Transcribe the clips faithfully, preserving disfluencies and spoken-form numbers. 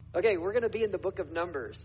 Okay, we're going to be in the book of Numbers.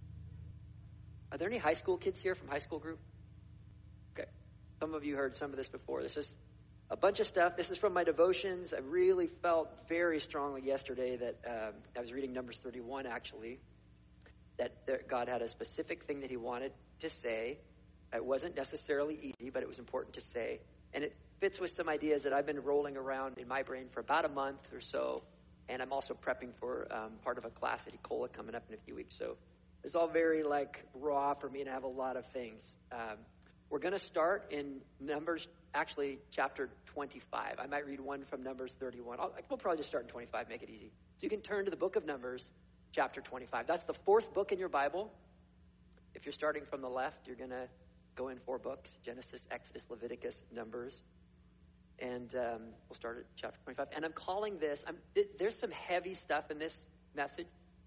Are there any high school kids here from high school group? Okay. Some of you heard some of this before. This is a bunch of stuff. This is from my devotions. I really felt very strongly yesterday that um, I was reading Numbers thirty-one, actually, that there, God had a specific thing that he wanted to say. It wasn't necessarily easy, but it was important to say. And it fits with some ideas that I've been rolling around in my brain for about a month or so. And I'm also prepping for um, part of a class at Ecola coming up in a few weeks. So it's all very like raw for me to have a lot of things. Um, we're going to start in Numbers, actually chapter twenty-five. I might read one from Numbers thirty-one. I'll, we'll probably just start in twenty-five, make it easy. So you can turn to the book of Numbers, chapter twenty-five. That's the fourth book in your Bible. If you're starting from the left, you're going to go in four books: Genesis, Exodus, Leviticus, Numbers. And um, we'll start at chapter twenty-five. And I'm calling this, I'm, th- there's some heavy stuff in this message.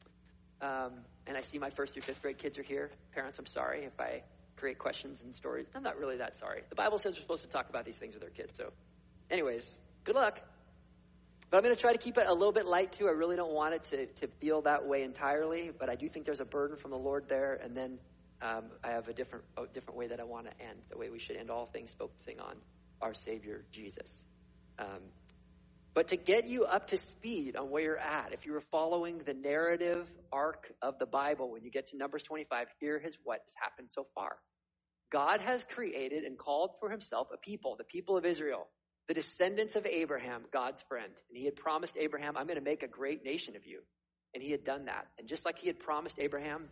Um, and I see my first through fifth grade kids are here. Parents, I'm sorry if I create questions and stories. I'm not really that sorry. The Bible says we're supposed to talk about these things with our kids. So anyways, good luck. But I'm going to try to keep it a little bit light too. I really don't want it to, to feel that way entirely. But I do think there's a burden from the Lord there. And then um, I have a different, a different way that I want to end, the way we should end all things, focusing on our Savior, Jesus. Um, but to get you up to speed on where you're at, if you were following the narrative arc of the Bible, when you get to Numbers twenty-five, here is what has happened so far. God has created and called for himself a people, the people of Israel, the descendants of Abraham, God's friend. And he had promised Abraham, I'm going to make a great nation of you. And he had done that. And just like he had promised Abraham,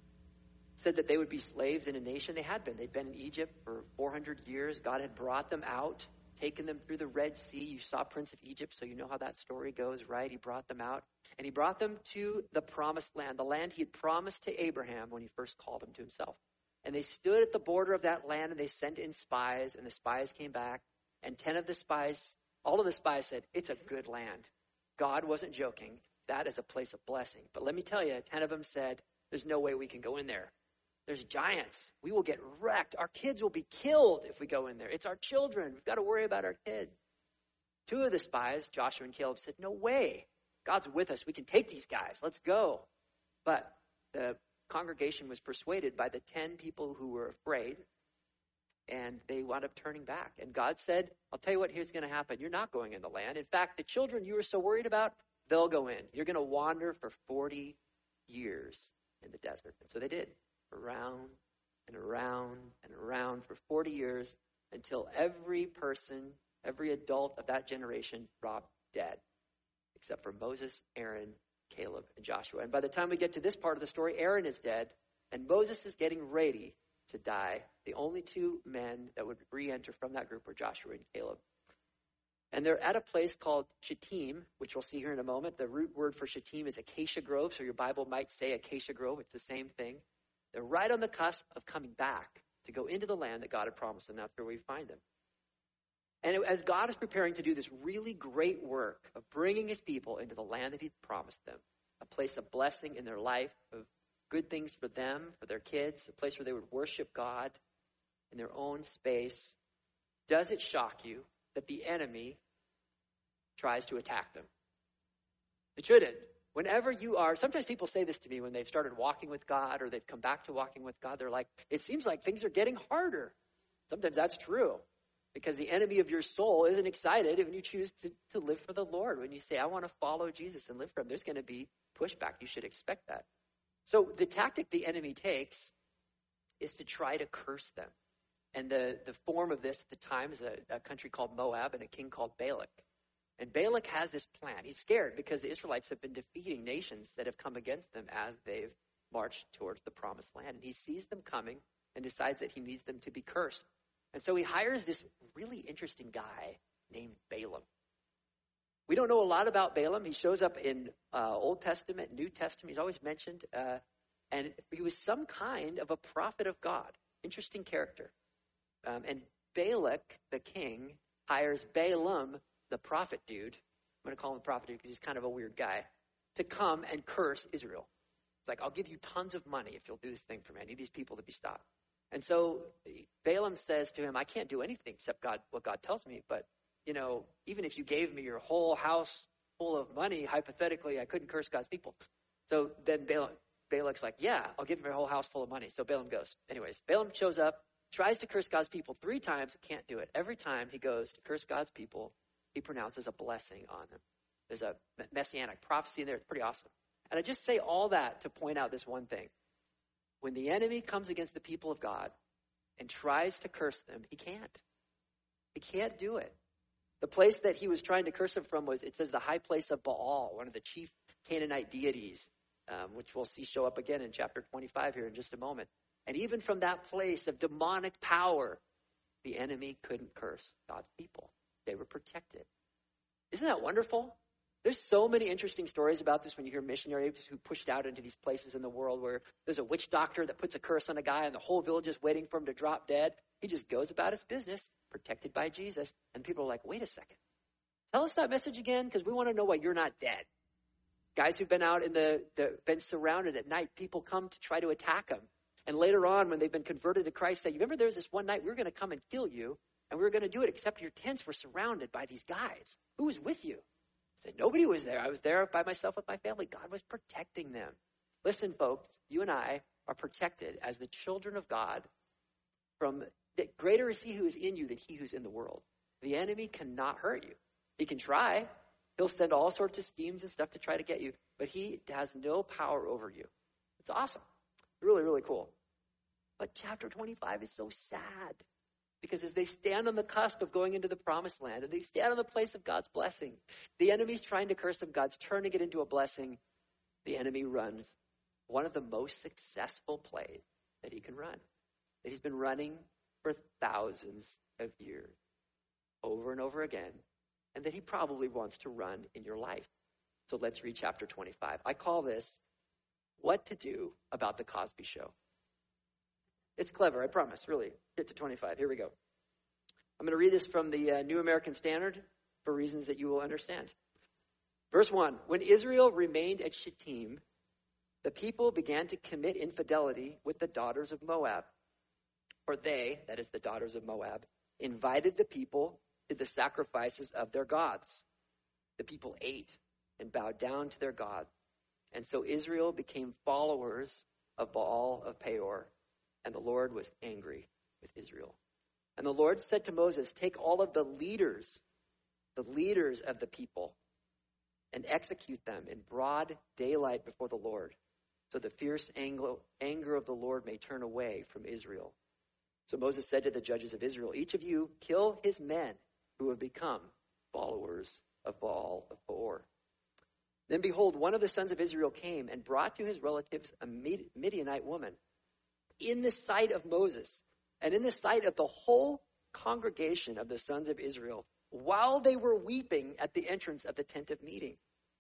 said that they would be slaves in a nation. They had been. They'd been in Egypt for four hundred years. God had brought them out, taken them through the Red Sea. You saw Prince of Egypt, so you know how that story goes, right? He brought them out, and he brought them to the promised land, the land he had promised to Abraham when he first called him to himself. And they stood at the border of that land, and they sent in spies, and the spies came back, and ten of the spies, all of the spies said, it's a good land. God wasn't joking. That is a place of blessing. But let me tell you, ten of them said, there's no way we can go in there. There's giants. We will get wrecked. Our kids will be killed if we go in there. It's our children. We've got to worry about our kids. Two of the spies, Joshua and Caleb, said, no way. God's with us. We can take these guys. Let's go. But the congregation was persuaded by the ten people who were afraid, and they wound up turning back. And God said, I'll tell you what, here's going to happen. You're not going in the land. In fact, the children you were so worried about, they'll go in. You're going to wander for forty years in the desert. And so they did. Around and around and around for forty years until every person, every adult of that generation dropped dead, except for Moses, Aaron, Caleb, and Joshua. And by the time we get to this part of the story, Aaron is dead, and Moses is getting ready to die. The only two men that would re-enter from that group were Joshua and Caleb. And they're at a place called Shittim, which we'll see here in a moment. The root word for Shittim is acacia grove, so your Bible might say acacia grove. It's the same thing. They're right on the cusp of coming back to go into the land that God had promised them. That's where we find them. And as God is preparing to do this really great work of bringing his people into the land that he promised them, a place of blessing in their life, of good things for them, for their kids, a place where they would worship God in their own space, does it shock you that the enemy tries to attack them? It shouldn't. Whenever you are, sometimes people say this to me when they've started walking with God or they've come back to walking with God. They're like, it seems like things are getting harder. Sometimes that's true because the enemy of your soul isn't excited when you choose to, to live for the Lord. When you say, I want to follow Jesus and live for him, there's going to be pushback. You should expect that. So the tactic the enemy takes is to try to curse them. And the, the form of this at the time is a, a country called Moab and a king called Balak. And Balak has this plan. He's scared because the Israelites have been defeating nations that have come against them as they've marched towards the promised land. And he sees them coming and decides that he needs them to be cursed. And so he hires this really interesting guy named Balaam. We don't know a lot about Balaam. He shows up in uh, Old Testament, New Testament. He's always mentioned. Uh, and he was some kind of a prophet of God. Interesting character. Um, and Balak, the king, hires Balaam, the prophet dude, I'm going to call him the prophet dude because he's kind of a weird guy, to come and curse Israel. It's like, I'll give you tons of money if you'll do this thing for me. I need these people to be stopped. And so Balaam says to him, I can't do anything except God, what God tells me. But, you know, even if you gave me your whole house full of money, hypothetically, I couldn't curse God's people. So then Balaam, Balak's like, yeah, I'll give him your whole house full of money. So Balaam goes. Anyways, Balaam shows up, tries to curse God's people three times, can't do it. Every time he goes to curse God's people, he pronounces a blessing on them. There's a messianic prophecy in there. It's pretty awesome. And I just say all that to point out this one thing. When the enemy comes against the people of God and tries to curse them, he can't. He can't do it. The place that he was trying to curse them from was, it says, the high place of Baal, one of the chief Canaanite deities, um, which we'll see show up again in chapter twenty-five here in just a moment. And even from that place of demonic power, the enemy couldn't curse God's people. They were protected. Isn't that wonderful? There's so many interesting stories about this when you hear missionaries who pushed out into these places in the world where there's a witch doctor that puts a curse on a guy and the whole village is waiting for him to drop dead. He just goes about his business, protected by Jesus. And people are like, wait a second. Tell us that message again, because we want to know why you're not dead. Guys who've been out in the, the been surrounded at night, people come to try to attack them. And later on, when they've been converted to Christ, say, you remember there's this one night we were going to come and kill you, and we were going to do it, except your tents were surrounded by these guys. Who was with you? I said, nobody was there. I was there by myself with my family. God was protecting them. Listen, folks, you and I are protected as the children of God from, that greater is he who is in you than he who's in the world. The enemy cannot hurt you. He can try. He'll send all sorts of schemes and stuff to try to get you, but he has no power over you. It's awesome. Really, really cool. But chapter twenty-five is so sad because as they stand on the cusp of going into the promised land and they stand on the place of God's blessing, the enemy's trying to curse them. God's turning it into a blessing. The enemy runs one of the most successful plays that he can run, that he's been running for thousands of years over and over again, and that he probably wants to run in your life. So let's read chapter twenty-five. I call this What to Do About the Cosby Show. It's clever, I promise, really. Get to twenty-five. Here we go. I'm going to read this from the uh, New American Standard for reasons that you will understand. Verse one, when Israel remained at Shittim, the people began to commit infidelity with the daughters of Moab. For they, that is the daughters of Moab, invited the people to the sacrifices of their gods. The people ate and bowed down to their God. And so Israel became followers of Baal of Peor, and the Lord was angry with Israel. And the Lord said to Moses, take all of the leaders, the leaders of the people, and execute them in broad daylight before the Lord, so the fierce anger of the Lord may turn away from Israel. So Moses said to the judges of Israel, each of you kill his men who have become followers of Baal of Peor. Then behold, one of the sons of Israel came and brought to his relatives a Midianite woman in the sight of Moses and in the sight of the whole congregation of the sons of Israel while they were weeping at the entrance of the tent of meeting.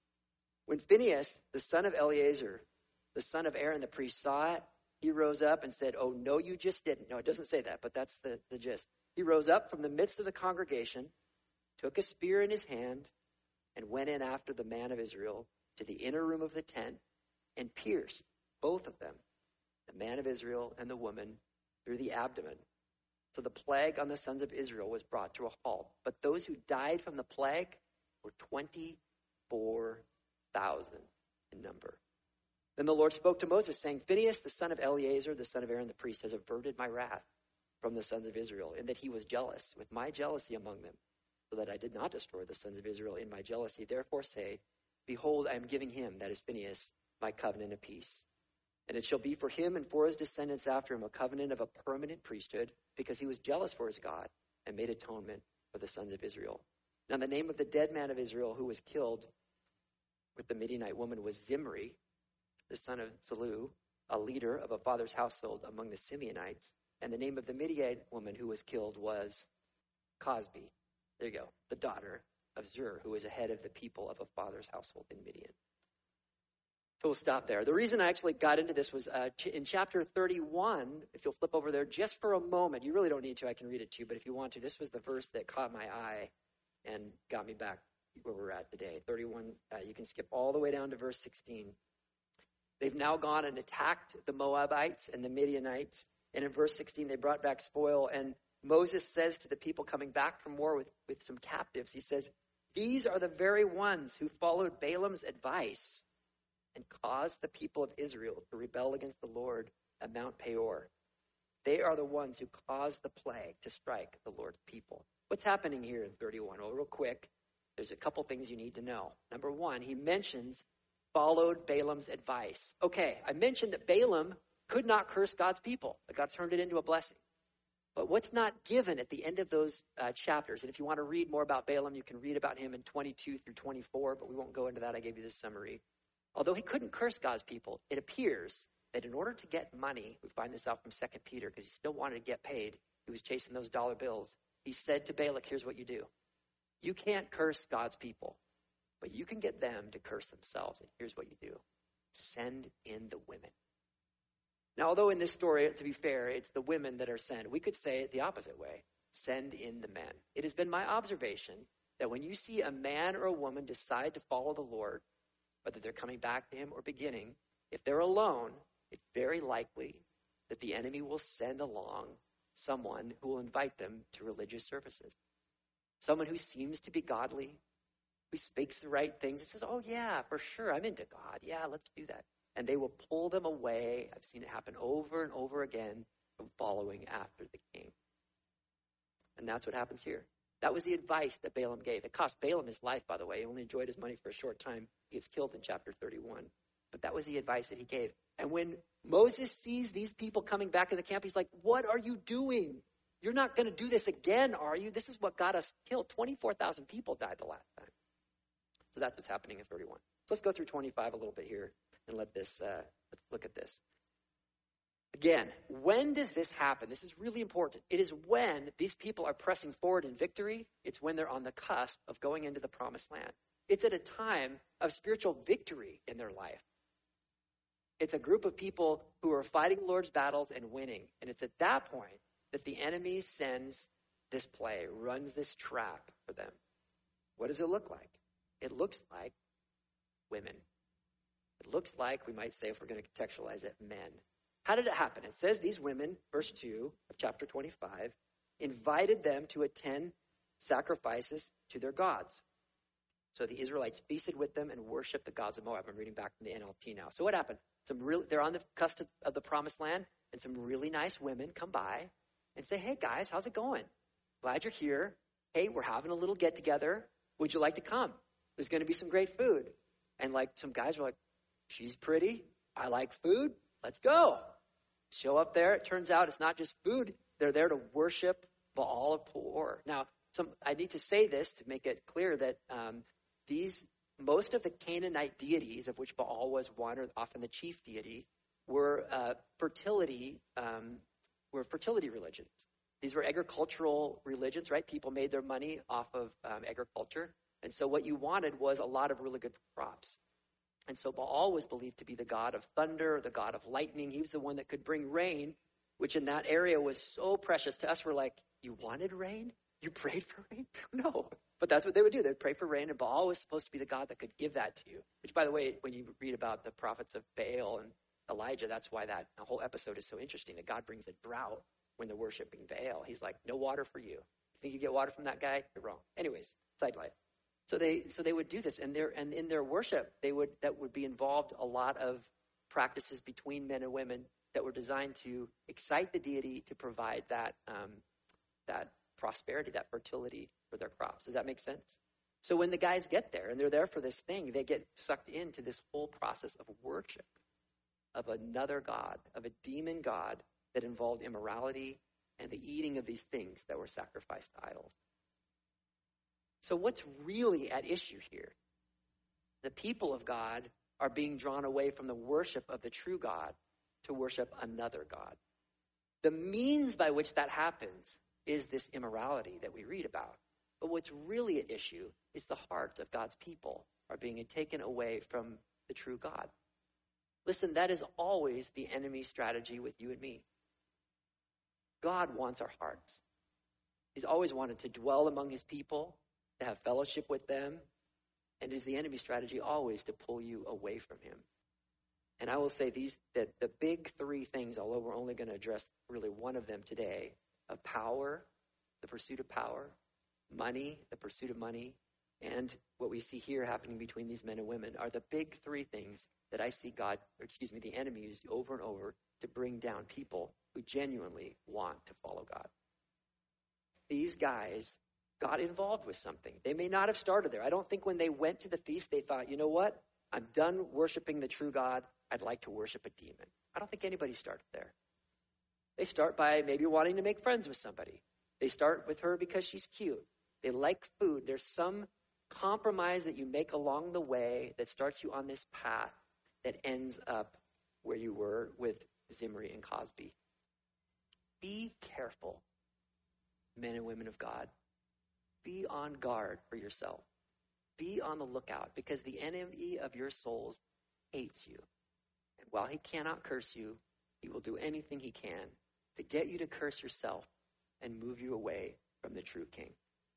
When Phinehas, the son of Eleazar, the son of Aaron the priest, saw it, he rose up and said, oh, no, you just didn't. No, it doesn't say that, but that's the, the gist. He rose up from the midst of the congregation, took a spear in his hand, and went in after the man of Israel to the inner room of the tent and pierced both of them, the man of Israel and the woman, through the abdomen. So the plague on the sons of Israel was brought to a halt. But those who died from the plague were twenty-four thousand in number. Then the Lord spoke to Moses, saying, Phinehas, the son of Eleazar, the son of Aaron the priest, has averted my wrath from the sons of Israel, in that he was jealous with my jealousy among them, so that I did not destroy the sons of Israel in my jealousy. Therefore say, behold, I am giving him, that is Phinehas, my covenant of peace. And it shall be for him and for his descendants after him a covenant of a permanent priesthood, because he was jealous for his God and made atonement for the sons of Israel. Now the name of the dead man of Israel who was killed with the Midianite woman was Zimri, the son of Salu, a leader of a father's household among the Simeonites. And the name of the Midianite woman who was killed was Cosbi. There you go, the daughter of Zur, who was a head of the people of a father's household in Midian. So we'll stop there. The reason I actually got into this was uh, ch- in chapter thirty-one, if you'll flip over there just for a moment. You really don't need to, I can read it to you, but if you want to, this was the verse that caught my eye and got me back where we're at today. thirty-one, uh, you can skip all the way down to verse sixteen. They've now gone and attacked the Moabites and the Midianites. And in verse sixteen, they brought back spoil. And Moses says to the people coming back from war with, with some captives, he says, these are the very ones who followed Balaam's advice and caused the people of Israel to rebel against the Lord at Mount Peor. They are the ones who caused the plague to strike the Lord's people. What's happening here in thirty-one? Well, real quick, there's a couple things you need to know. Number one, he mentions followed Balaam's advice. Okay, I mentioned that Balaam could not curse God's people, but God turned it into a blessing. But what's not given at the end of those uh, chapters, and if you want to read more about Balaam, you can read about him in twenty-two through twenty-four, but we won't go into that. I gave you this summary. Although he couldn't curse God's people, it appears that in order to get money, we find this out from Second Peter, because he still wanted to get paid. He was chasing those dollar bills. He said to Balak, here's what you do. You can't curse God's people, but you can get them to curse themselves. And here's what you do. Send in the women. Now, although in this story, to be fair, it's the women that are sent, we could say it the opposite way. Send in the men. It has been my observation that when you see a man or a woman decide to follow the Lord, whether they're coming back to him or beginning, if they're alone, it's very likely that the enemy will send along someone who will invite them to religious services. Someone who seems to be godly, who speaks the right things and says, oh yeah, for sure, I'm into God. Yeah, let's do that. And they will pull them away. I've seen it happen over and over again from following after the king. And that's what happens here. That was the advice that Balaam gave. It cost Balaam his life, by the way. He only enjoyed his money for a short time. He gets killed in chapter thirty-one. But that was the advice that he gave. And when Moses sees these people coming back in the camp, he's like, what are you doing? You're not going to do this again, are you? This is what got us killed. twenty-four thousand people died the last time. So that's what's happening in thirty-one. So let's go through twenty-five a little bit here and let this, uh, let's look at this. Again, when does this happen? This is really important. It is when these people are pressing forward in victory. It's when they're on the cusp of going into the promised land. It's at a time of spiritual victory in their life. It's a group of people who are fighting the Lord's battles and winning. And it's at that point that the enemy sends this play, runs this trap for them. What does it look like? It looks like women. It looks like, we might say, if we're going to contextualize it, men. How did it happen? It says these women, verse two of chapter twenty-five, invited them to attend sacrifices to their gods. So the Israelites feasted with them and worshiped the gods of Moab. I'm reading back from the N L T now. So what happened? Some real, they're on the cusp of the promised land, and some really nice women come by and say, hey guys, how's it going? Glad you're here. Hey, we're having a little get together. Would you like to come? There's going to be some great food. And like some guys are like, she's pretty. I like food. Let's go. Show up there. It turns out it's not just food. They're there to worship Baal of Peor. Now, some I need to say this to make it clear that um, these most of the Canaanite deities, of which Baal was one, or often the chief deity, were uh, fertility um, were fertility religions. These were agricultural religions, right? People made their money off of um, agriculture. And so what you wanted was a lot of really good crops. And so Baal was believed to be the god of thunder, the god of lightning. He was the one that could bring rain, which in that area was so precious to us. We're like, you wanted rain? You prayed for rain? No. But that's what they would do. They'd pray for rain, and Baal was supposed to be the god that could give that to you. Which, by the way, when you read about the prophets of Baal and Elijah, that's why that whole episode is so interesting, that God brings a drought when they're worshiping Baal. He's like, no water for you. You think you get water from that guy? You're wrong. Anyways, sidelight. So they so they would do this, and their and in their worship, they would that would be involved a lot of practices between men and women that were designed to excite the deity to provide that um, that prosperity, that fertility for their crops. Does that make sense? So when the guys get there and they're there for this thing, they get sucked into this whole process of worship of another god, of a demon god that involved immorality and the eating of these things that were sacrificed to idols. So what's really at issue here? The people of God are being drawn away from the worship of the true God to worship another god. The means by which that happens is this immorality that we read about. But what's really at issue is the hearts of God's people are being taken away from the true God. Listen, that is always the enemy's strategy with you and me. God wants our hearts. He's always wanted to dwell among his people, to have fellowship with them, and it is the enemy's strategy always to pull you away from him. And I will say these that the big three things, although we're only going to address really one of them today, of power, the pursuit of power, money, the pursuit of money, and what we see here happening between these men and women are the big three things that I see God, or excuse me, the enemy use over and over to bring down people who genuinely want to follow God. These guys got involved with something. They may not have started there. I don't think when they went to the feast, they thought, you know what? I'm done worshiping the true God. I'd like to worship a demon. I don't think anybody started there. They start by maybe wanting to make friends with somebody. They start with her because she's cute. They like food. There's some compromise that you make along the way that starts you on this path that ends up where you were with Zimri and Cosby. Be careful, men and women of God. Be on guard for yourself. Be on the lookout, because the enemy of your souls hates you. And while he cannot curse you, he will do anything he can to get you to curse yourself and move you away from the true king.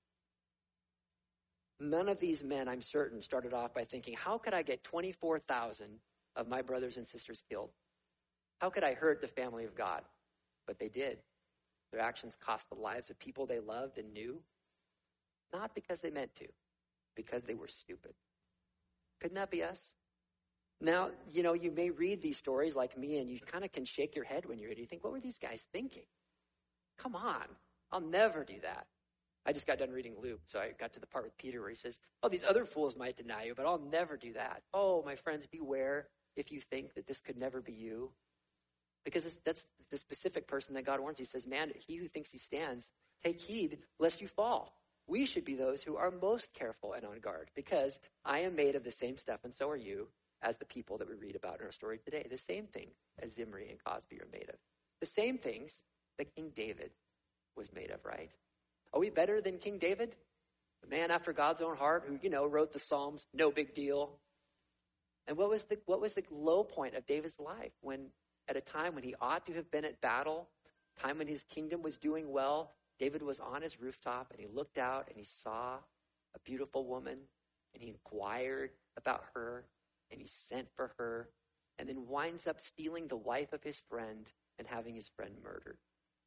None of these men, I'm certain, started off by thinking, how could I get twenty-four thousand of my brothers and sisters killed? How could I hurt the family of God? But they did. Their actions cost the lives of people they loved and knew, not because they meant to, because they were stupid. Couldn't that be us? Now, you know, you may read these stories like me, and you kind of can shake your head when you read it. You think, what were these guys thinking? Come on, I'll never do that. I just got done reading Luke, so I got to the part with Peter where he says, oh, these other fools might deny you, but I'll never do that. Oh, my friends, beware if you think that this could never be you. Because this, that's the specific person that God warns. He says, man, he who thinks he stands, take heed lest you fall. We should be those who are most careful and on guard, because I am made of the same stuff, and so are you, as the people that we read about in our story today. The same thing as Zimri and Cosby are made of. The same things that King David was made of, right? Are we better than King David? The man after God's own heart who, you know, wrote the Psalms, no big deal. And what was the what was the low point of David's life, when at a time when he ought to have been at battle, time when his kingdom was doing well, David was on his rooftop and he looked out and he saw a beautiful woman and he inquired about her and he sent for her, and then winds up stealing the wife of his friend and having his friend murdered.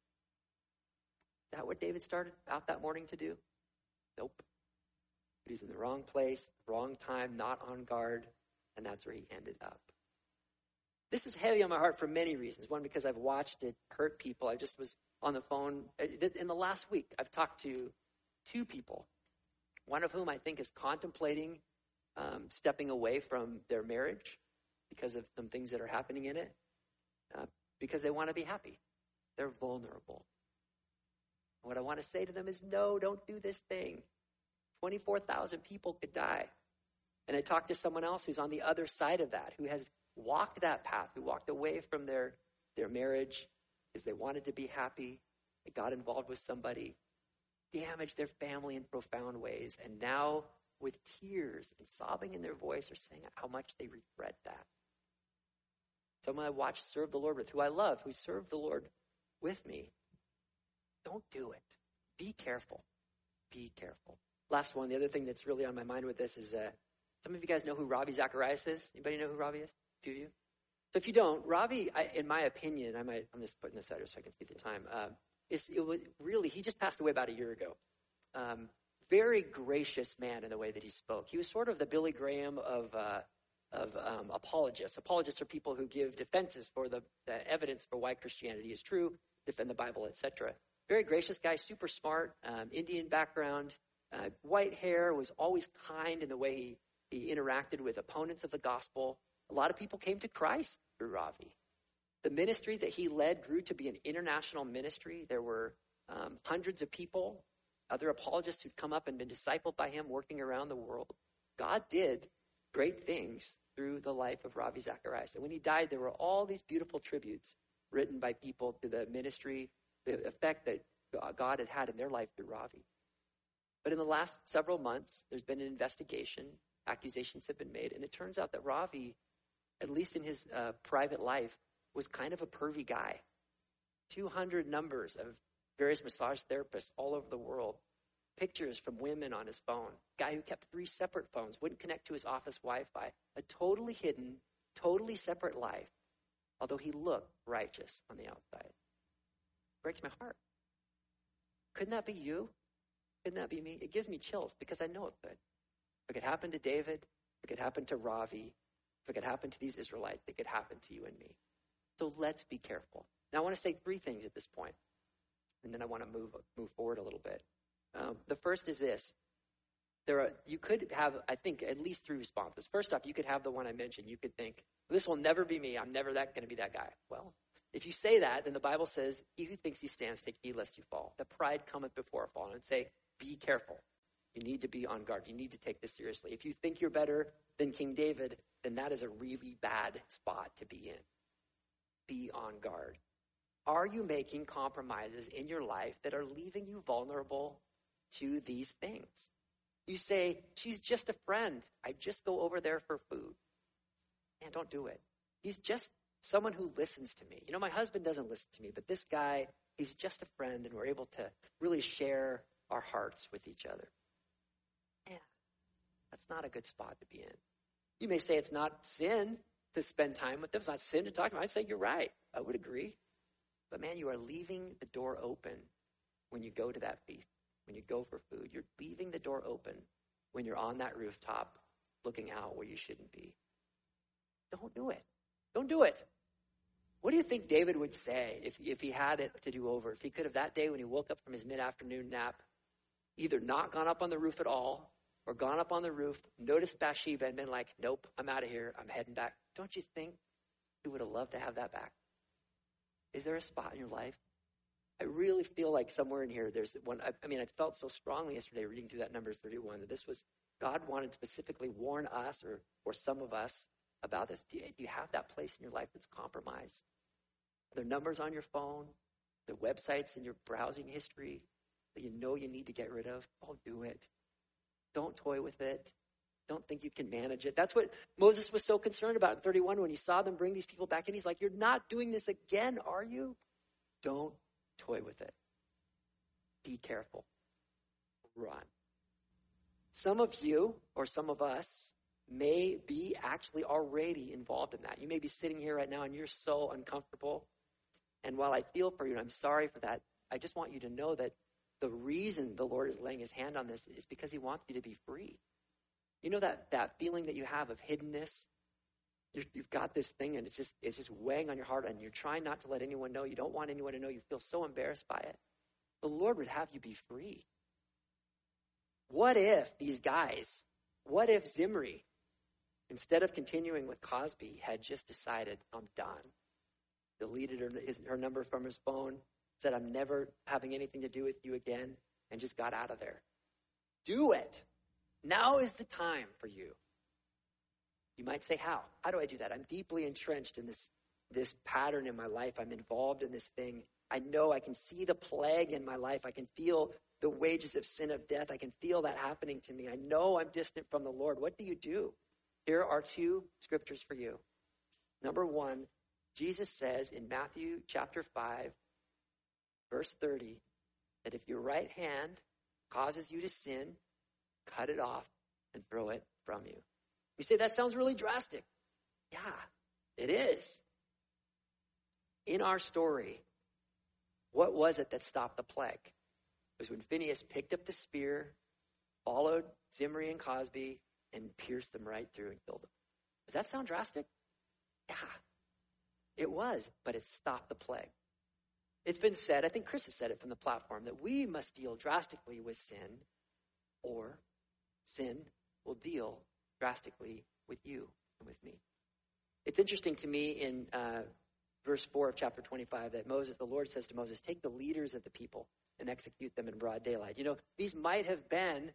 Is that what David started out that morning to do? Nope. He was in the wrong place, wrong time, not on guard, and that's where he ended up. This is heavy on my heart for many reasons. One, because I've watched it hurt people. I just was on the phone. In the last week, I've talked to two people, one of whom I think is contemplating um, stepping away from their marriage because of some things that are happening in it, uh, because they want to be happy. They're vulnerable. What I want to say to them is, no, don't do this thing. twenty-four thousand people could die. And I talked to someone else who's on the other side of that, who has walked that path, who walked away from their, their marriage because they wanted to be happy. They got involved with somebody, damaged their family in profound ways, and now with tears and sobbing in their voice are saying how much they regret that. Someone I watched serve the Lord with, who I love, who served the Lord with me. Don't do it. Be careful. Be careful. Last one, the other thing that's really on my mind with this is, uh, some of you guys know who Ravi Zacharias is? Anybody know who Ravi is? A few of you? So if you don't, Ravi, I, in my opinion, I might, I'm just putting this out here so I can see the time, uh, is, it was really, he just passed away about a year ago. Um, very gracious man in the way that he spoke. He was sort of the Billy Graham of uh, of um, apologists. Apologists are people who give defenses for the, the evidence for why Christianity is true, defend the Bible, et cetera. Very gracious guy, super smart, um, Indian background, uh, white hair, was always kind in the way he, he interacted with opponents of the gospel. A lot of people came to Christ through Ravi. The ministry that he led grew to be an international ministry. There were um, hundreds of people, other apologists who'd come up and been discipled by him, working around the world. God did great things through the life of Ravi Zacharias. And when he died, there were all these beautiful tributes written by people to the ministry, the effect that God had had in their life through Ravi. But in the last several months, there's been an investigation. Accusations have been made. And it turns out that Ravi, at least in his uh, private life, was kind of a pervy guy. two hundred numbers of various massage therapists all over the world. Pictures from women on his phone. Guy who kept three separate phones, wouldn't connect to his office Wi-Fi. A totally hidden, totally separate life, although he looked righteous on the outside. Breaks my heart. Couldn't that be you? Couldn't that be me? It gives me chills because I know it could. If it could happen to David, if it could happen to Ravi, if it could happen to these Israelites, it could happen to you and me. So let's be careful. Now I want to say three things at this point, and then I want to move move forward a little bit. Um, the first is this. There are, you could have, I think, at least three responses. First off, you could have the one I mentioned. You could think, this will never be me. I'm never that going to be that guy. Well, if you say that, then the Bible says, he who thinks he stands, take heed lest you fall. The pride cometh before a fall. And I'd say, be careful. You need to be on guard. You need to take this seriously. If you think you're better than King David, then that is a really bad spot to be in. Be on guard. Are you making compromises in your life that are leaving you vulnerable to these things? You say, she's just a friend. I just go over there for food. Man, don't do it. He's just someone who listens to me. You know, my husband doesn't listen to me, but this guy, he's just a friend, and we're able to really share our hearts with each other. Yeah, that's not a good spot to be in. You may say it's not sin to spend time with them. It's not sin to talk to them. I'd say you're right. I would agree. But man, you are leaving the door open when you go to that feast. When you go for food, you're leaving the door open when you're on that rooftop looking out where you shouldn't be. Don't do it. Don't do it. What do you think David would say if, if he had it to do over? If he could have that day when he woke up from his mid-afternoon nap, either not gone up on the roof at all or gone up on the roof, noticed Bathsheba and been like, nope, I'm out of here. I'm heading back. Don't you think he would have loved to have that back? Is there a spot in your life? I really feel like somewhere in here there's one. I, I mean, I felt so strongly yesterday reading through that Numbers thirty-one that this was, God wanted to specifically warn us or, or some of us about this. Do you, do you have that place in your life that's compromised? Are there numbers on your phone? The websites in your browsing history that you know you need to get rid of? Oh, do it. Don't toy with it. Don't think you can manage it. That's what Moses was so concerned about in thirty-one when he saw them bring these people back in. He's like, you're not doing this again, are you? Don't toy with it. Be careful. Run. Some of you or some of us may be actually already involved in that. You may be sitting here right now and you're so uncomfortable. And while I feel for you and I'm sorry for that, I just want you to know that the reason the Lord is laying his hand on this is because he wants you to be free. You know that, that feeling that you have of hiddenness? You're, you've got this thing and it's just it's just weighing on your heart and you're trying not to let anyone know. You don't want anyone to know. You feel so embarrassed by it. The Lord would have you be free. What if these guys, what if Zimri, instead of continuing with Cosby, had just decided, I'm done. Deleted her, his, her number from his phone, said, I'm never having anything to do with you again, and just got out of there. Do it. Now is the time for you. You might say, how? How do I do that? I'm deeply entrenched in this, this pattern in my life. I'm involved in this thing. I know I can see the plague in my life. I can feel the wages of sin of death. I can feel that happening to me. I know I'm distant from the Lord. What do you do? Here are two scriptures for you. Number one, Jesus says in Matthew chapter five, verse thirty, that if your right hand causes you to sin, cut it off and throw it from you. You say, that sounds really drastic. Yeah, it is. In our story, what was it that stopped the plague? It was when Phinehas picked up the spear, followed Zimri and Cosby, and pierced them right through and killed them. Does that sound drastic? Yeah, it was, but it stopped the plague. It's been said, I think Chris has said it from the platform, that we must deal drastically with sin, or sin will deal drastically with you and with me. It's interesting to me in uh, verse four of chapter twenty-five that Moses, the Lord says to Moses, take the leaders of the people and execute them in broad daylight. You know, these might have been,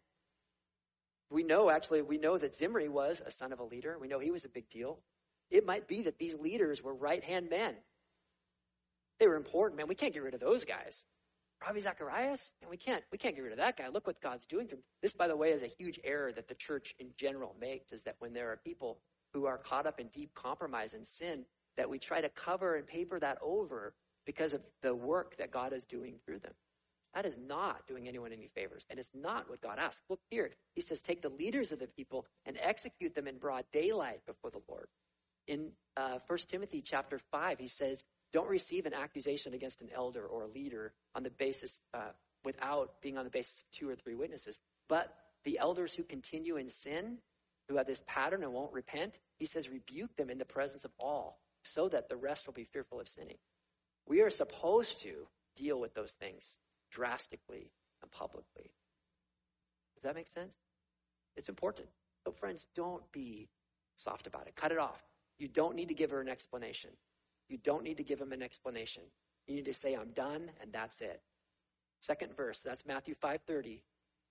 we know actually, we know that Zimri was a son of a leader. We know he was a big deal. It might be that these leaders were right-hand men. They were important, man. We can't get rid of those guys. Ravi Zacharias, and we can't we can't get rid of that guy. Look what God's doing through him. This, by the way, is a huge error that the church in general makes, is that when there are people who are caught up in deep compromise and sin, that we try to cover and paper that over because of the work that God is doing through them. That is not doing anyone any favors, and it's not what God asks. Look here. He says, take the leaders of the people and execute them in broad daylight before the Lord. In uh, First Timothy chapter five, he says, don't receive an accusation against an elder or a leader on the basis, uh, without being on the basis of two or three witnesses. But the elders who continue in sin, who have this pattern and won't repent, he says, rebuke them in the presence of all so that the rest will be fearful of sinning. We are supposed to deal with those things drastically and publicly. Does that make sense? It's important. So friends, don't be soft about it. Cut it off. You don't need to give her an explanation. You don't need to give him an explanation. You need to say, I'm done, and that's it. Second verse, that's Matthew five thirty.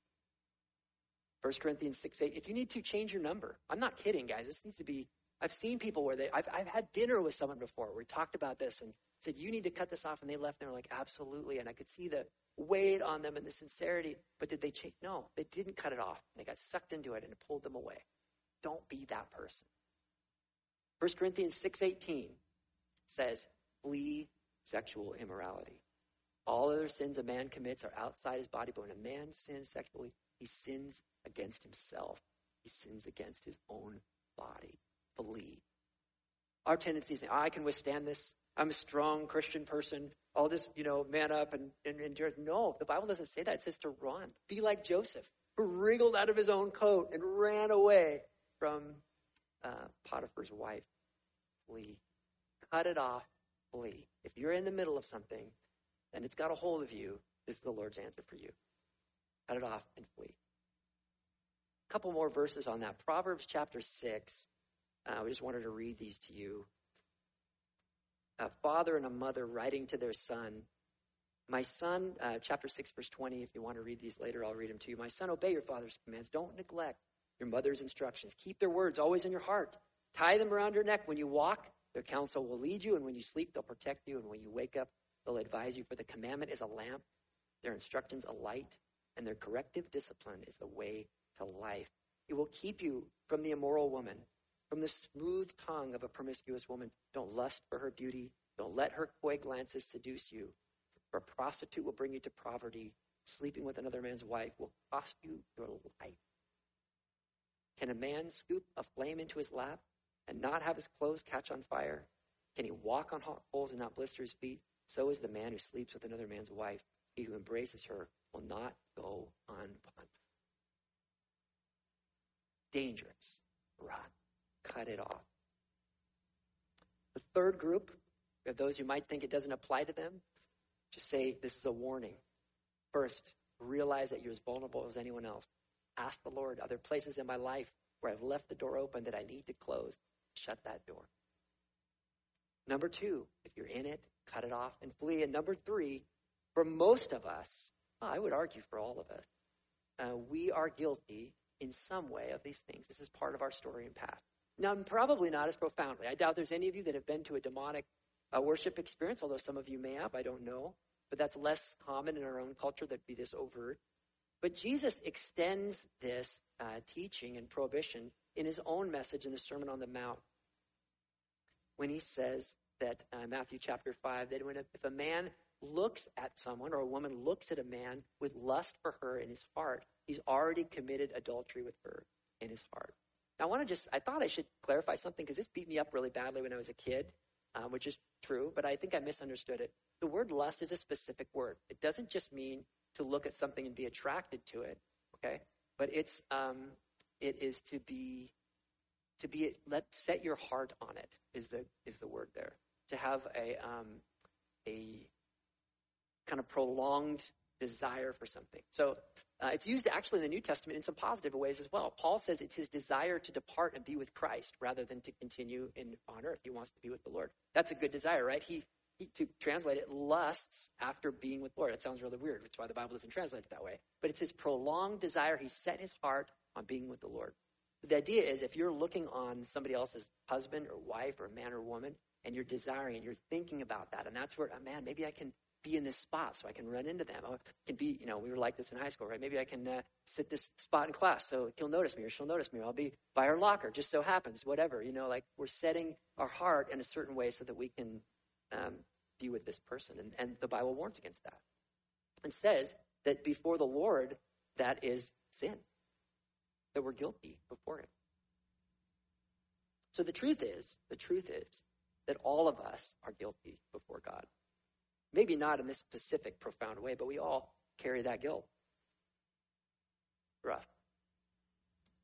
First Corinthians six eight. If you need to, change your number. I'm not kidding, guys. This needs to be, I've seen people where they, I've, I've had dinner with someone before where we talked about this and said, you need to cut this off. And they left and they were like, absolutely. And I could see the weight on them and the sincerity. But did they change? No, they didn't cut it off. They got sucked into it and it pulled them away. Don't be that person. First Corinthians six eighteen says, flee sexual immorality. All other sins a man commits are outside his body, but when a man sins sexually, he sins against himself. He sins against his own body. Flee. Our tendency is, oh, I can withstand this. I'm a strong Christian person. I'll just, you know, man up and, and endure. No, the Bible doesn't say that. It says to run. Be like Joseph, who wriggled out of his own coat and ran away from uh, Potiphar's wife. Flee. Cut it off. Flee. If you're in the middle of something and it's got a hold of you, this is the Lord's answer for you. Cut it off and flee. A couple more verses on that. Proverbs chapter six. Uh, we just wanted to read these to you. A father and a mother writing to their son. My son, uh, chapter six, verse twenty. If you want to read these later, I'll read them to you. My son, obey your father's commands. Don't neglect your mother's instructions. Keep their words always in your heart. Tie them around your neck. When you walk, their counsel will lead you. And when you sleep, they'll protect you. And when you wake up, they'll advise you. For the commandment is a lamp, their instructions a light, and their corrective discipline is the way to life. It will keep you from the immoral woman, from the smooth tongue of a promiscuous woman. Don't lust for her beauty. Don't let her coy glances seduce you. For a prostitute will bring you to poverty. Sleeping with another man's wife will cost you your life. Can a man scoop a flame into his lap and not have his clothes catch on fire? Can he walk on hot coals and not blister his feet? So is the man who sleeps with another man's wife. He who embraces her will not go unpunished. Dangerous. Run. Cut it off. The third group, of those who might think it doesn't apply to them, just say this is a warning. First, realize that you're as vulnerable as anyone else. Ask the Lord, are there places in my life where I've left the door open that I need to close? Shut that door. Number two, if you're in it, cut it off and flee. And number three, for most of us, well, I would argue for all of us, uh, we are guilty in some way of these things. This is part of our story and past. Now, probably not as profoundly. I doubt there's any of you that have been to a demonic uh, worship experience, although some of you may have, I don't know. But that's less common in our own culture that'd be this overt. But Jesus extends this uh, teaching and prohibition in his own message in the Sermon on the Mount when he says that, uh, Matthew chapter five, that when a, if a man looks at someone or a woman looks at a man with lust for her in his heart, he's already committed adultery with her in his heart. Now, I want to just, I thought I should clarify something because this beat me up really badly when I was a kid, um, which is true, but I think I misunderstood it. The word lust is a specific word. It doesn't just mean to look at something and be attracted to it, okay? But it's, um, it is to be, to be, let, set your heart on it is the, is the word there. To have a, um, a kind of prolonged desire for something. So uh, it's used actually in the New Testament in some positive ways as well. Paul says it's his desire to depart and be with Christ rather than to continue in on earth. He wants to be with the Lord. That's a good desire, right? He, he to translate it, lusts after being with the Lord. That sounds really weird, which is why the Bible doesn't translate it that way. But it's his prolonged desire. He set his heart on being with the Lord. The idea is if you're looking on somebody else's husband or wife or man or woman, and you're desiring and you're thinking about that, and that's where, oh, man, maybe I can be in this spot so I can run into them. I can be, you know, we were like this in high school, right? Maybe I can uh, sit this spot in class so he'll notice me or she'll notice me, or I'll be by her locker, just so happens, whatever. You know, like we're setting our heart in a certain way so that we can um, be with this person. And, and the Bible warns against that and says that before the Lord, that is sin, that we're guilty before him. So the truth is, the truth is that all of us are guilty before God. Maybe not in this specific, profound way, but we all carry that guilt. Rough.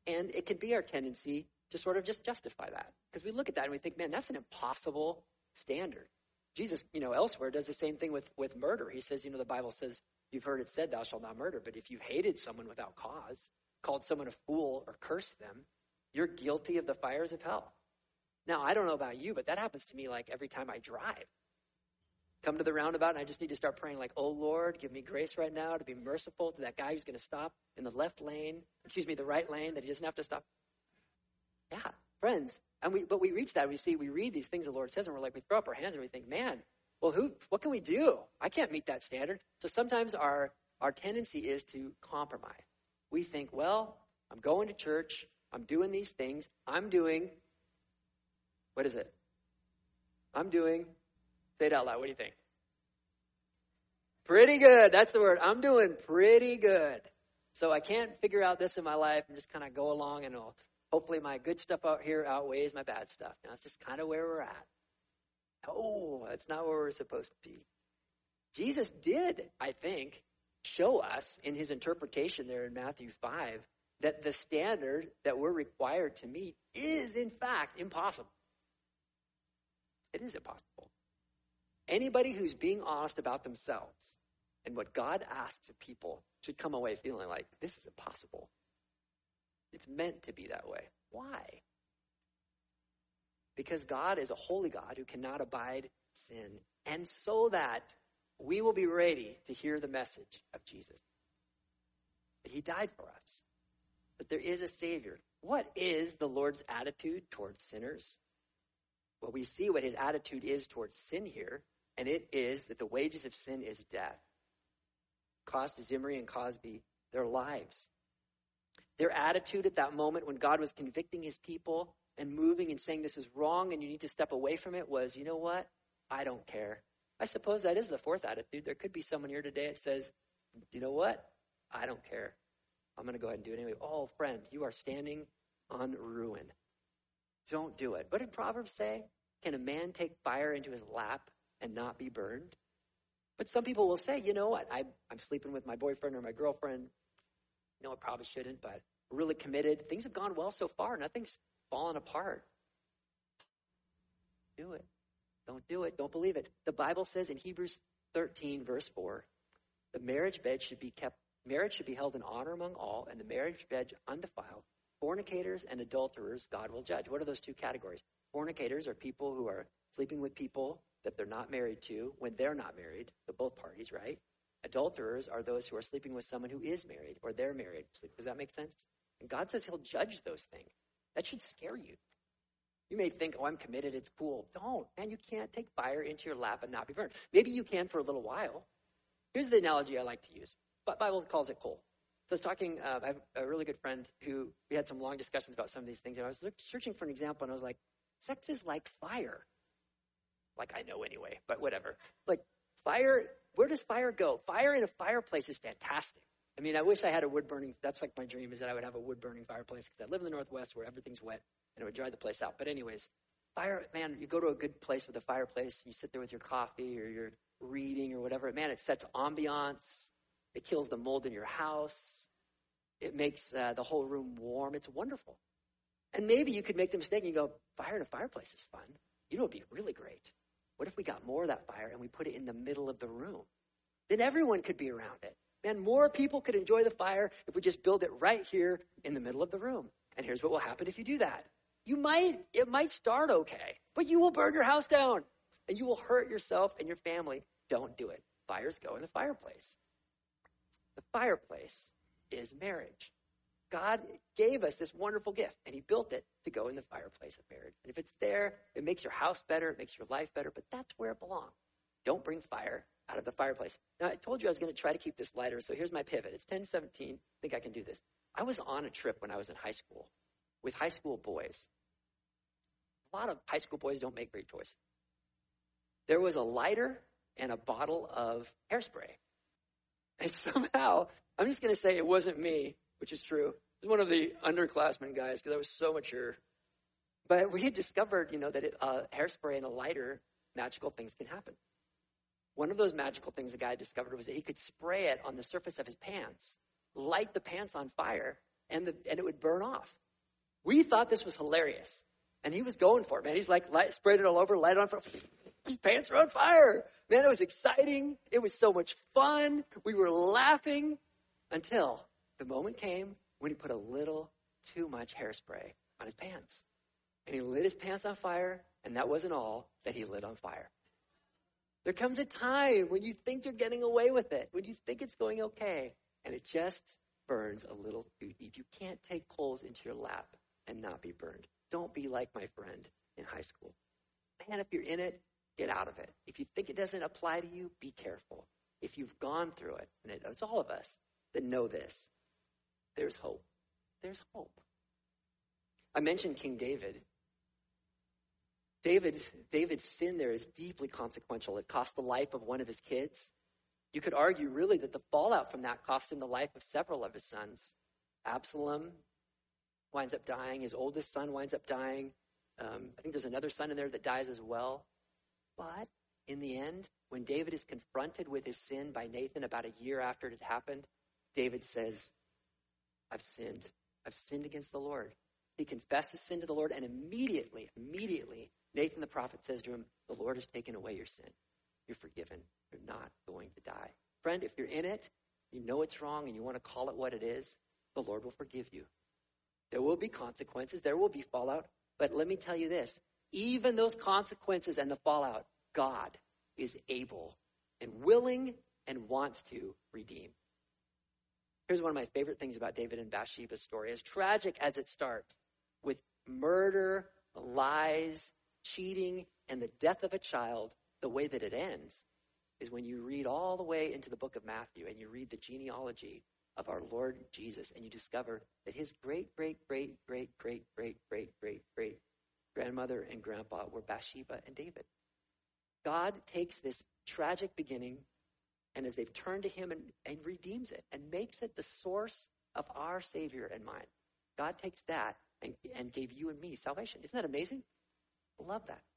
And it can be our tendency to sort of just justify that. Because we look at that and we think, man, that's an impossible standard. Jesus, you know, elsewhere does the same thing with, with murder. He says, you know, the Bible says, you've heard it said, thou shalt not murder. But if you hated someone without cause, called someone a fool or cursed them, you're guilty of the fires of hell. Now, I don't know about you, but that happens to me like every time I drive. Come to the roundabout and I just need to start praying like, oh Lord, give me grace right now to be merciful to that guy who's going to stop in the left lane, excuse me, the right lane, that he doesn't have to stop. Yeah, friends. And we, but we reach that. We see, we read these things the Lord says, and we're like, we throw up our hands and we think, man, well, who, what can we do? I can't meet that standard. So sometimes our, our tendency is to compromise. We think, well, I'm going to church. I'm doing these things. I'm doing, what is it? I'm doing, say it out loud. What do you think? Pretty good. That's the word. I'm doing pretty good. So I can't figure out this in my life and just kind of go along, and I'll, hopefully my good stuff out here outweighs my bad stuff. Now it's just kind of where we're at. Oh, that's not where we're supposed to be. Jesus did, I think, show us in his interpretation there in Matthew five that the standard that we're required to meet is, in fact, impossible. It is impossible. Anybody who's being honest about themselves and what God asks of people should come away feeling like, this is impossible. It's meant to be that way. Why? Because God is a holy God who cannot abide sin, and so that we will be ready to hear the message of Jesus. That he died for us. That there is a Savior. What is the Lord's attitude towards sinners? Well, we see what his attitude is towards sin here, and it is that the wages of sin is death. Cost Zimri and Cosby their lives. Their attitude at that moment when God was convicting his people and moving and saying this is wrong and you need to step away from it was, you know what? I don't care. I suppose that is the fourth attitude. There could be someone here today that says, you know what? I don't care. I'm going to go ahead and do it anyway. Oh, friend, you are standing on ruin. Don't do it. What did Proverbs say? Can a man take fire into his lap and not be burned? But some people will say, you know what? I, I'm sleeping with my boyfriend or my girlfriend. No, I probably shouldn't, but we're really committed. Things have gone well so far. Nothing's fallen apart. Do it. Don't do it. Don't believe it. The Bible says in Hebrews thirteen, verse four, the marriage bed should be kept, marriage should be held in honor among all, and the marriage bed undefiled. Fornicators and adulterers, God will judge. What are those two categories? Fornicators are people who are sleeping with people that they're not married to when they're not married, so both parties, right? Adulterers are those who are sleeping with someone who is married or they're married. Does that make sense? And God says he'll judge those things. That should scare you. You may think, oh, I'm committed, it's cool. Don't, man, you can't take fire into your lap and not be burned. Maybe you can for a little while. Here's the analogy I like to use. But Bible calls it coal. So I was talking, uh, I have a really good friend who, we had some long discussions about some of these things, and I was searching for an example, and I was like, sex is like fire. Like I know anyway, but whatever. Like fire, where does fire go? Fire in a fireplace is fantastic. I mean, I wish I had a wood-burning, that's like my dream, is that I would have a wood-burning fireplace, because I live in the Northwest where everything's wet, and it would dry the place out. But anyways, fire, man, you go to a good place with a fireplace, you sit there with your coffee, or you're reading, or whatever. Man, it sets ambiance. It kills the mold in your house. It makes uh, the whole room warm. It's wonderful. And maybe you could make the mistake and you go, fire in a fireplace is fun. You know, it'd be really great. What if we got more of that fire and we put it in the middle of the room? Then everyone could be around it. Man, more people could enjoy the fire if we just build it right here in the middle of the room. And here's what will happen if you do that. You might, it might start okay, but you will burn your house down and you will hurt yourself and your family. Don't do it. Fires go in the fireplace. The fireplace is marriage. God gave us this wonderful gift, and he built it to go in the fireplace of marriage. And if it's there, it makes your house better, it makes your life better, but that's where it belongs. Don't bring fire out of the fireplace. Now, I told you I was going to try to keep this lighter, so here's my pivot. It's ten seventeen. I think I can do this. I was on a trip when I was in high school with high school boys. A lot of high school boys don't make great choices. There was a lighter and a bottle of hairspray. And somehow, I'm just going to say it wasn't me, which is true. It was one of the underclassmen guys because I was so mature. But we had discovered, you know, that it, uh, hairspray and a lighter, magical things can happen. One of those magical things the guy discovered was that he could spray it on the surface of his pants, light the pants on fire, and the and it would burn off. We thought this was hilarious. And he was going for it, man. He's like, light, sprayed it all over, light it on fire. His pants were on fire. Man, it was exciting. It was so much fun. We were laughing until the moment came when he put a little too much hairspray on his pants. And he lit his pants on fire, and that wasn't all that he lit on fire. There comes a time when you think you're getting away with it, when you think it's going okay, and it just burns a little too deep. You can't take coals into your lap and not be burned. Don't be like my friend in high school. Man, if you're in it, get out of it. If you think it doesn't apply to you, be careful. If you've gone through it, and it, it's all of us that know this, there's hope. There's hope. I mentioned King David. David, David's sin there is deeply consequential. It cost the life of one of his kids. You could argue really that the fallout from that cost him the life of several of his sons. Absalom winds up dying. His oldest son winds up dying. Um, I think there's another son in there that dies as well. But in the end, when David is confronted with his sin by Nathan about a year after it had happened, David says, I've sinned. I've sinned against the Lord. He confesses sin to the Lord, and immediately, immediately, Nathan the prophet says to him, the Lord has taken away your sin. You're forgiven. You're not going to die. Friend, if you're in it, you know it's wrong, and you want to call it what it is, the Lord will forgive you. There will be consequences. There will be fallout. But let me tell you this. Even those consequences and the fallout, God is able and willing and wants to redeem. Here's one of my favorite things about David and Bathsheba's story. As tragic as it starts, with murder, lies, cheating, and the death of a child, the way that it ends is when you read all the way into the book of Matthew and you read the genealogy of our Lord Jesus, and you discover that his great, great, great, great, great, great, great, great, great grandmother and grandpa were Bathsheba and David. God takes this tragic beginning, and as they've turned to him, and, and redeems it and makes it the source of our Savior and mine. God takes that and, and gave you and me salvation. Isn't that amazing? I love that.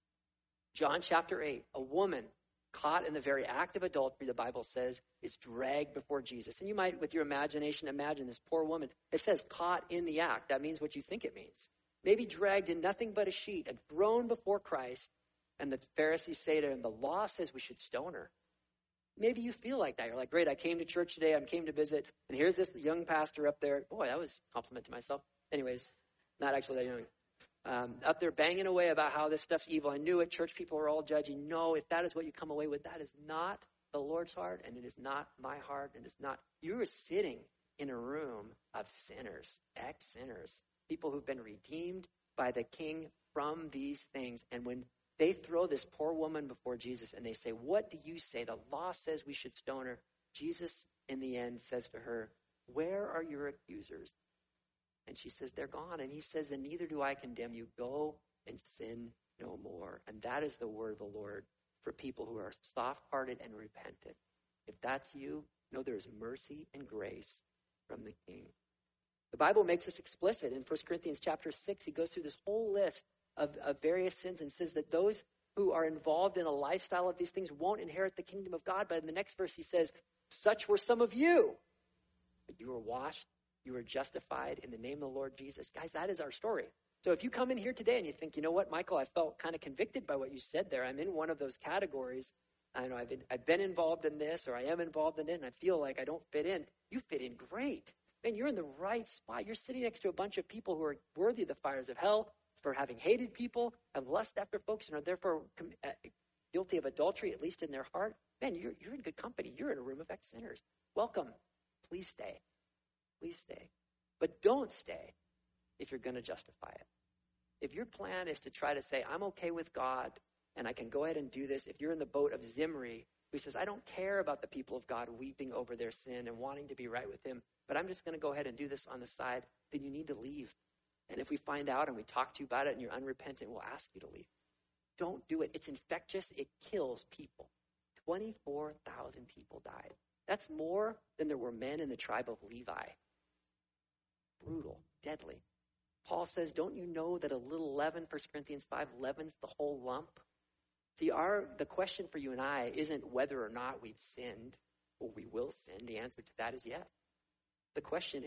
John chapter eight, a woman caught in the very act of adultery, the Bible says, is dragged before Jesus. And you might, with your imagination, imagine this poor woman. It says caught in the act. That means what you think it means. Maybe dragged in nothing but a sheet and thrown before Christ. And the Pharisees say to him, the law says we should stone her. Maybe you feel like that. You're like, great, I came to church today. I came to visit. And here's this young pastor up there. Boy, that was a compliment to myself. Anyways, not actually that young. Um, up there banging away about how this stuff's evil. I knew it. Church people were all judging. No, if that is what you come away with, that is not the Lord's heart, and it is not my heart, and it's not. You are sitting in a room of sinners, ex-sinners, people who've been redeemed by the King from these things. And when they throw this poor woman before Jesus and they say, what do you say? The law says we should stone her. Jesus, in the end, says to her, where are your accusers? And she says, they're gone. And he says, then neither do I condemn you. Go and sin no more. And that is the word of the Lord for people who are soft-hearted and repentant. If that's you, know there is mercy and grace from the King. The Bible makes this explicit. In First Corinthians chapter six, he goes through this whole list of, of various sins and says that those who are involved in a lifestyle of these things won't inherit the kingdom of God. But in the next verse, he says, such were some of you. But you were washed. You are justified in the name of the Lord Jesus. Guys, that is our story. So if you come in here today and you think, you know what, Michael, I felt kind of convicted by what you said there. I'm in one of those categories. I know I've been, I've been involved in this, or I am involved in it, and I feel like I don't fit in. You fit in great. Man, you're in the right spot. You're sitting next to a bunch of people who are worthy of the fires of hell for having hated people, have lust after folks, and are therefore uh, guilty of adultery, at least in their heart. Man, you're, you're in good company. You're in a room of ex-sinners. Welcome. Please stay. Please stay. But don't stay if you're going to justify it. If your plan is to try to say, I'm okay with God and I can go ahead and do this, if you're in the boat of Zimri, who says, I don't care about the people of God weeping over their sin and wanting to be right with him, but I'm just going to go ahead and do this on the side, then you need to leave. And if we find out and we talk to you about it and you're unrepentant, we'll ask you to leave. Don't do it. It's infectious. It kills people. twenty-four thousand people died. That's more than there were men in the tribe of Levi. Brutal, deadly. Paul says, don't you know that a little leaven, First Corinthians five, leavens the whole lump? See, our the question for you and I isn't whether or not we've sinned or we will sin. The answer to that is yes. The question is,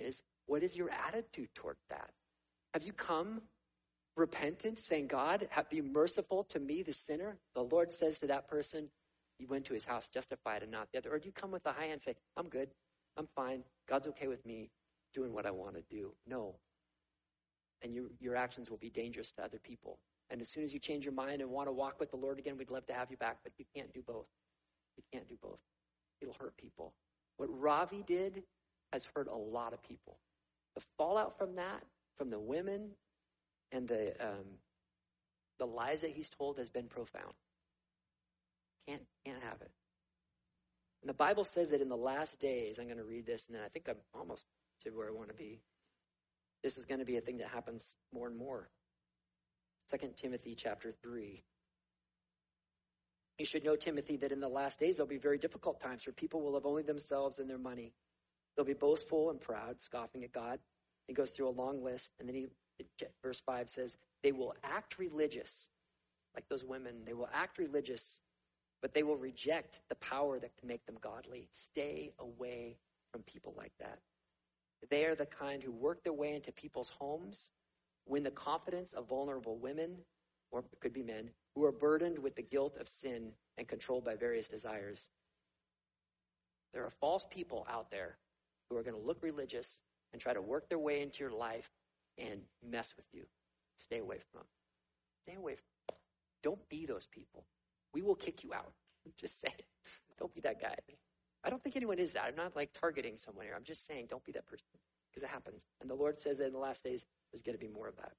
What is your attitude toward that? Have you come repentant, saying, God, be merciful to me, the sinner? The Lord says to that person, you went to his house justified and not the other. Or do you come with a high hand and say, I'm good, I'm fine, God's okay with me doing what I want to do? No. And your, your actions will be dangerous to other people. And as soon as you change your mind and want to walk with the Lord again, we'd love to have you back, but you can't do both. You can't do both. It'll hurt people. What Ravi did has hurt a lot of people. The fallout from that, from the women and the um, the lies that he's told has been profound. Can't, can't have it. And the Bible says that in the last days, I'm going to read this, and then I think I'm almost to where I want to be. This is going to be a thing that happens more and more. Second Timothy chapter three. You should know, Timothy, that in the last days there'll be very difficult times, for people will love only themselves and their money. They'll be boastful and proud, scoffing at God. He goes through a long list, and then he, verse five says, they will act religious, like those women. They will act religious, but they will reject the power that can make them godly. Stay away from people like that. They are the kind who work their way into people's homes, win the confidence of vulnerable women, or it could be men, who are burdened with the guilt of sin and controlled by various desires. There are false people out there who are going to look religious and try to work their way into your life and mess with you. Stay away from them. Stay away from them. Don't be those people. We will kick you out. Just say it. Don't be that guy. I don't think anyone is that. I'm not like targeting someone here. I'm just saying don't be that person, because it happens. And the Lord says that in the last days there's going to be more of that.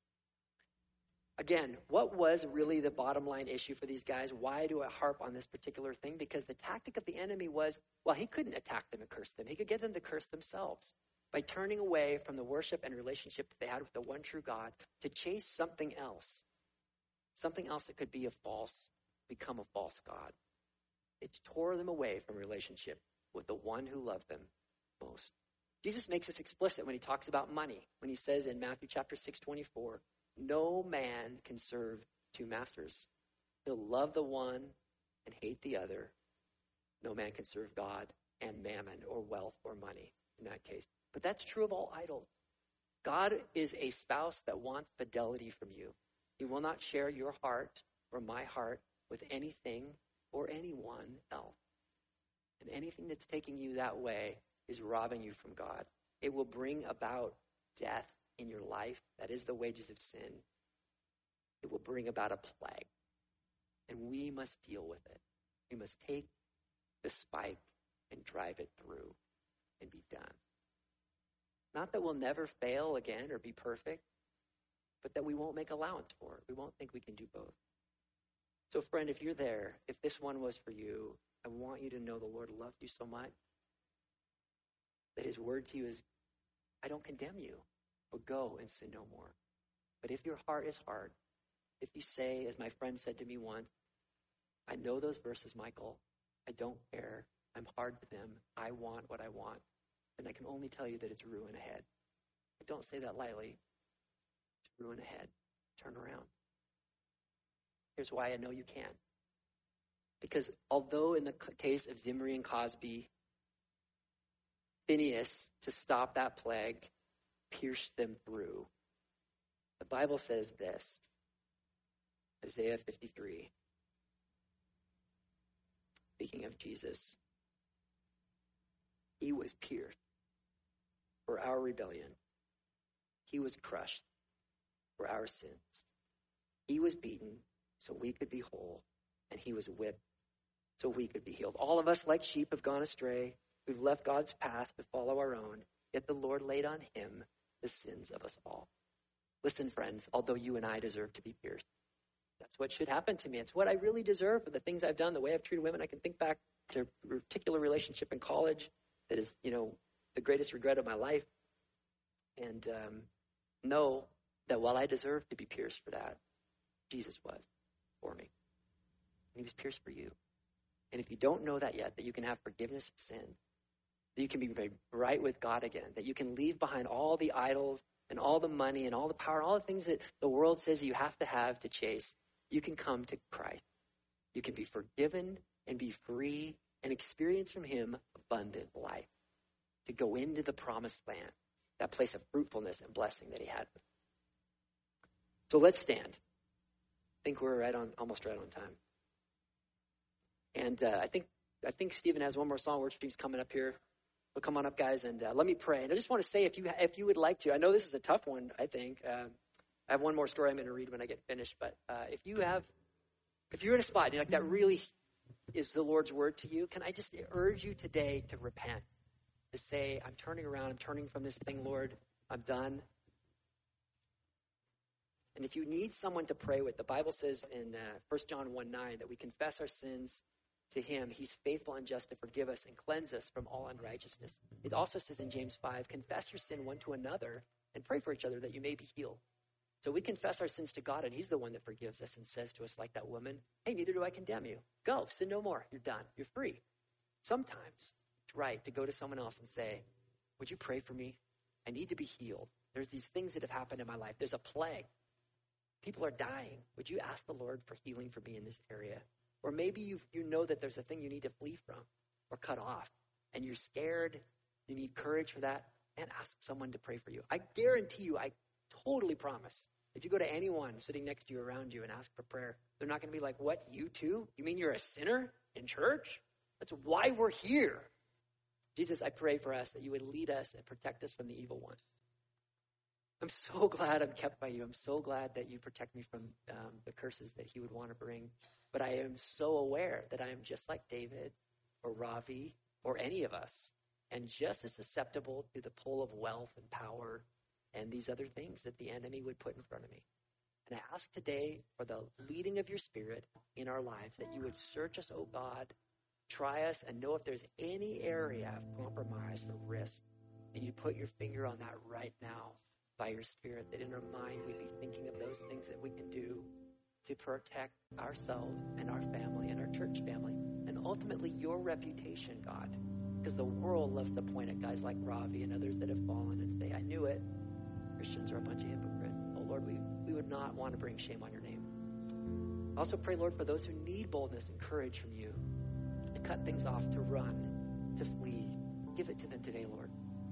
Again, what was really the bottom line issue for these guys? Why do I harp on this particular thing? Because the tactic of the enemy was, well, he couldn't attack them and curse them. He could get them to curse themselves by turning away from the worship and relationship that they had with the one true God to chase something else. Something else that could be a false, become a false God. It tore them away from relationship with the one who loved them most. Jesus makes this explicit when he talks about money, when he says in Matthew chapter six twenty-four, no man can serve two masters. He'll love the one and hate the other. No man can serve God and mammon, or wealth or money in that case. But that's true of all idols. God is a spouse that wants fidelity from you. He will not share your heart or my heart with anything or anyone else. And anything that's taking you that way is robbing you from God. It will bring about death in your life. That is the wages of sin. It will bring about a plague. And we must deal with it. We must take the spike and drive it through and be done. Not that we'll never fail again or be perfect, but that we won't make allowance for it. We won't think we can do both. So friend, if you're there, if this one was for you, I want you to know the Lord loved you so much that his word to you is, I don't condemn you, but go and sin no more. But if your heart is hard, if you say, as my friend said to me once, I know those verses, Michael, I don't care, I'm hard to them, I want what I want, then I can only tell you that it's ruin ahead. But don't say that lightly. It's ruin ahead. Turn around. Here's why I know you can. Because although in the case of Zimri and Cosby, Phinehas, to stop that plague, pierced them through, the Bible says this, Isaiah fifty-three, speaking of Jesus, he was pierced for our rebellion. He was crushed for our sins. He was beaten so we could be whole, and he was whipped so we could be healed. All of us, like sheep, have gone astray. We've left God's path to follow our own, yet the Lord laid on him the sins of us all. Listen, friends, although you and I deserve to be pierced, that's what should happen to me. It's what I really deserve for the things I've done, the way I've treated women. I can think back to a particular relationship in college that is, you know, the greatest regret of my life, and um, know that while I deserve to be pierced for that, Jesus was for me. And he was pierced for you. And if you don't know that yet, that you can have forgiveness of sin, that you can be made right with God again, that you can leave behind all the idols and all the money and all the power, all the things that the world says you have to have to chase, you can come to Christ. You can be forgiven and be free and experience from him abundant life, to go into the promised land. that place of fruitfulness and blessing that he had. So let's stand. I think we're right on, almost right on time. And uh, I think I think Stephen has one more song. Worship team's coming up here. Well, come on up, guys, and uh, let me pray. And I just want to say, if you if you would like to, I know this is a tough one, I think. Uh, I have one more story I'm going to read when I get finished. But uh, if you have, if you're in a spot, you're like, that really is the Lord's word to you, can I just urge you today to repent, to say, I'm turning around, I'm turning from this thing, Lord, I'm done. And if you need someone to pray with, the Bible says in uh, First John one nine that we confess our sins to him. He's faithful and just to forgive us and cleanse us from all unrighteousness. It also says in James five, confess your sin one to another and pray for each other that you may be healed. So we confess our sins to God, and he's the one that forgives us and says to us, like that woman, hey, neither do I condemn you. Go, sin no more. You're done. You're free. Sometimes it's right to go to someone else and say, would you pray for me? I need to be healed. There's these things that have happened in my life. There's a plague. People are dying. Would you ask the Lord for healing for me in this area? Or maybe you you know that there's a thing you need to flee from or cut off, and you're scared. You need courage for that. And ask someone to pray for you. I guarantee you, I totally promise, if you go to anyone sitting next to you, around you, and ask for prayer, they're not going to be like, what, you too? You mean you're a sinner in church? That's why we're here. Jesus, I pray for us that you would lead us and protect us from the evil one. I'm so glad I'm kept by you. I'm so glad that you protect me from um, the curses that he would want to bring. But I am so aware that I am just like David or Ravi or any of us, and just as susceptible to the pull of wealth and power and these other things that the enemy would put in front of me. And I ask today for the leading of your Spirit in our lives, that you would search us, oh God, try us, and know if there's any area of compromise or risk, and you put your finger on that right now by your Spirit, that in our mind we'd be thinking of those things that we can do to protect ourselves and our family and our church family, and ultimately your reputation, God, because the world loves to point at guys like Ravi and others that have fallen and say, I knew it. Christians are a bunch of hypocrites. Oh, Lord, we, we would not want to bring shame on your name. I also pray, Lord, for those who need boldness and courage from you to cut things off, to run, to flee. Give it to them today, Lord.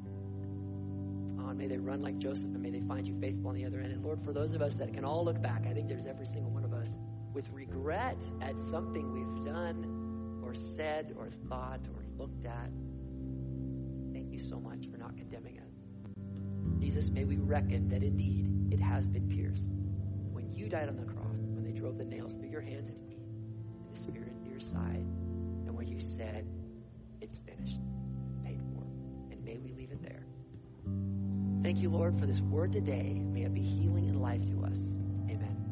Oh, and may they run like Joseph, and may they find you faithful on the other end. And Lord, for those of us that can all look back, I think there's every single one of us, with regret at something we've done or said or thought or looked at, thank you so much for not condemning us. Jesus, may we reckon that indeed it has been pierced. When you died on the cross, when they drove the nails through your hands and feet, and the Spirit into your side, and when you said, it's finished, paid for, and may we leave it there. Thank you, Lord, for this word today. May it be healing and life to us.